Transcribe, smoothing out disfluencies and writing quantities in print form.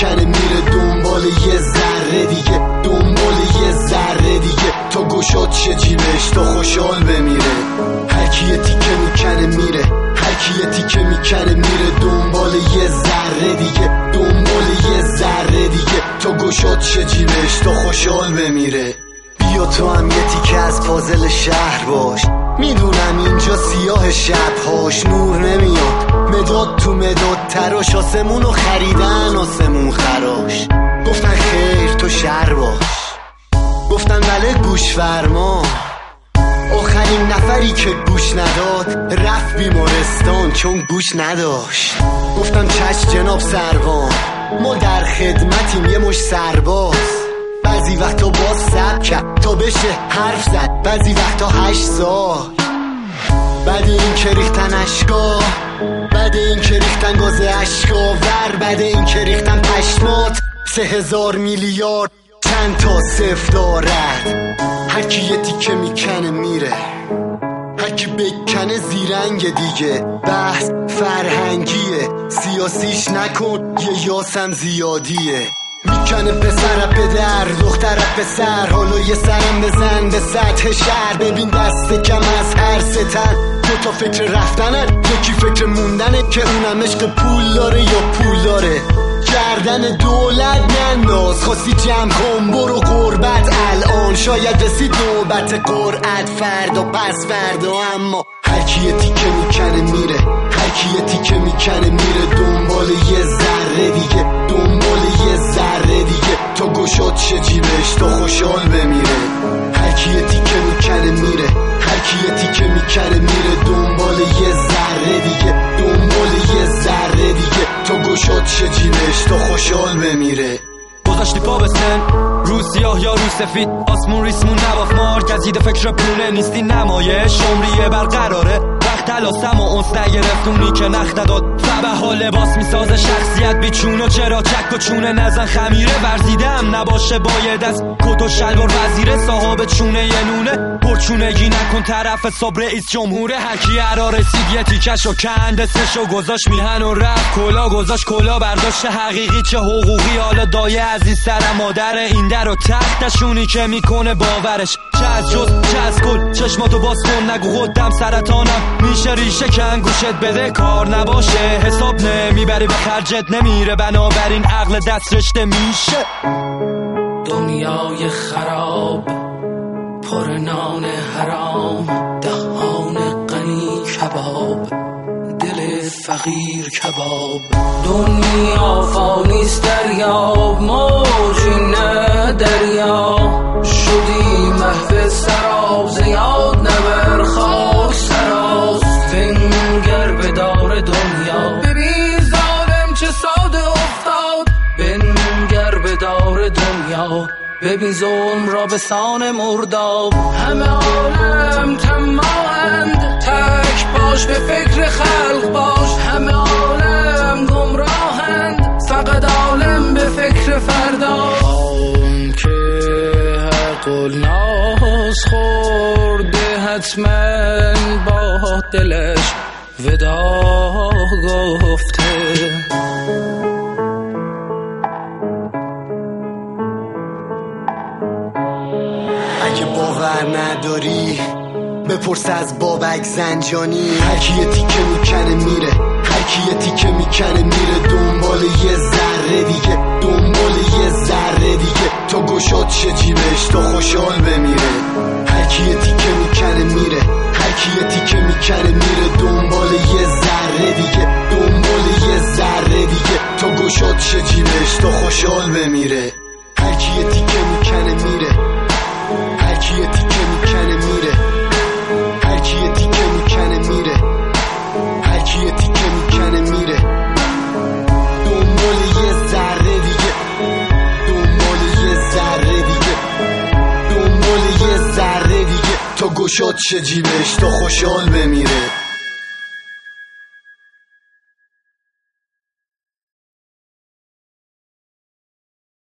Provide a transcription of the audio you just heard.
میکنه میره دنبال یه ذره دیگه، دنبال یه ذره دیگه تا گشاد شه جیبش تا خوشحال بمیره. هر کی یه تیکه میکنه میره، هر کی یه تیکه میکنه میره دنبال یه ذره دیگه، دنبال یه ذره دیگه تا گشاد شه جیبش تا خوشحال بمیره. بیا تو هم یه تیکه از پازل شهر باش، میدونم اینجا سیاه شبهاش نور نمیاد، مداد تو مداد تراش، آسمونو خریدن آسمون خراش. گفتن خیر تو شهر باش، گفتن بله گوش فرما. آخرین نفری که گوش نداد رفت بیمارستان چون گوش نداشت. گفتم چشم جناب سروان، ما در خدمتیم یه مش سرباز. بعضی وقتا باز سب کرد تا بشه حرف زد، بعضی وقتا 8 سال. بعد این که ریختن اشکا، بعد این که ریختن گاز اشکا ور، بعد این که ریختن پشمات 3000 میلیارد چند تا صفر دارد. هر کی یه تیکه میکنه میره، هر کی بکنه زیرنگ دیگه. بحث فرهنگیه، سیاسیش نکن یه یاسم زیادیه. میکنه پسر پدر دختر پسر، حالا یه سرم بزن به سطح شهر. ببین دست کم از هر ستن، دو تا فکر رفتنه یکی فکر موندنه، که اونم عشق پول داره یا پول داره. گردن دولت ننداز، خواستی جمع کن برو غربت الان، شاید رسید نوبت قرعت فردا پس فردا. اما هر کی یه تیکه میکنه میره، هر کی یه تیکه میکنه میره دنبال یه ذره دیگه، دنبال یه ذره دیگه تا گشاد شه جیبش تا خوشحال بمیره. هر کی یه تیکه میکنه میره، هر کی یه تیکه میکنه میره دنبال یه ذره دیگه، دنبال یه ذره دیگه تا گشاد شه جیبش تا خوشحال بمیره. گذاشتی پا به سن، رو سیاه یا رو سفید، آسمون ریسمون نباخت مار، گزیده فکر پونه نیستی نمایش، عمریه برقراره وقت تلاسم و اونس نگرفتونی که نخ نداد. فبه ها لباس میسازه شخصیت بیچون و چرا چک و چونه نزن خمیره ورزیدم نباشه باید از کت و شلوار وزیره، صاحب چونه یه نونه پرچونگی نکن طرف صبح رئیس جمهوره. هرکی عرا رسید یه تیکش و کنده سشو گذاشت میهن و رفت کلا گذاشت کلا برداشت. حقیقی چه حقوقی حالا دایه عزیز سر مادر این در و تختشونی که میکنه باورش، چه از جز چه از کل چشماتو باز کن نگو خودم سرطانم میشه ریشه کن گوشت بده کار نباشه حساب نمیبره به خرجت نمیره، بنابراین عقل دست رشته میشه. دنیای خراب پر نان حرام، دهان غنی کباب، دل فقیر کباب. دنیا فانیست دریاب، موجی نه دریا، شدی محو سراب زیاد نبر خاک سراز. بنگر به دار دنیا ببین ظالم چه ساده افتاد، بنگر به دار دنیا ببین ظلم را به سان مرداب. همه عالم طماعند تک باش به فکر خلق باش، همه عالم گمراهند فقط عالم به فکر فردا. آن که حق الناس خورده حتما با دلش ودا گفته. اگه باور نداری بپرس از بابک زنجانی. هر کی یه تیکه میکنه میره، هر کی یه تیکه میکنه میره دنبال یه ذره دیگه، دنبال یه ذره دیگه تا گشاد شه جیبش تا خوشحال بمیره. هر کی یه تیکه میکنه میره، هر کی یه تیکه میکنه میره دنبال یه ذره دیگه، دنبال یه ذره دیگه تا گشاد شه جیبش تا خوشحال بمیره. هر کی یه تیکه میکنه میره، هر کی یه تیکه میکنه میره، هر کی یه تیکه میکنه میره، هر کی یه تیکه میکنه میره دنبال یه ذره دیگه، دنبال یه ذره دیگه، دنبال یه ذره دیگه تا گشاد شه جیبش تا خوشحال بمیره.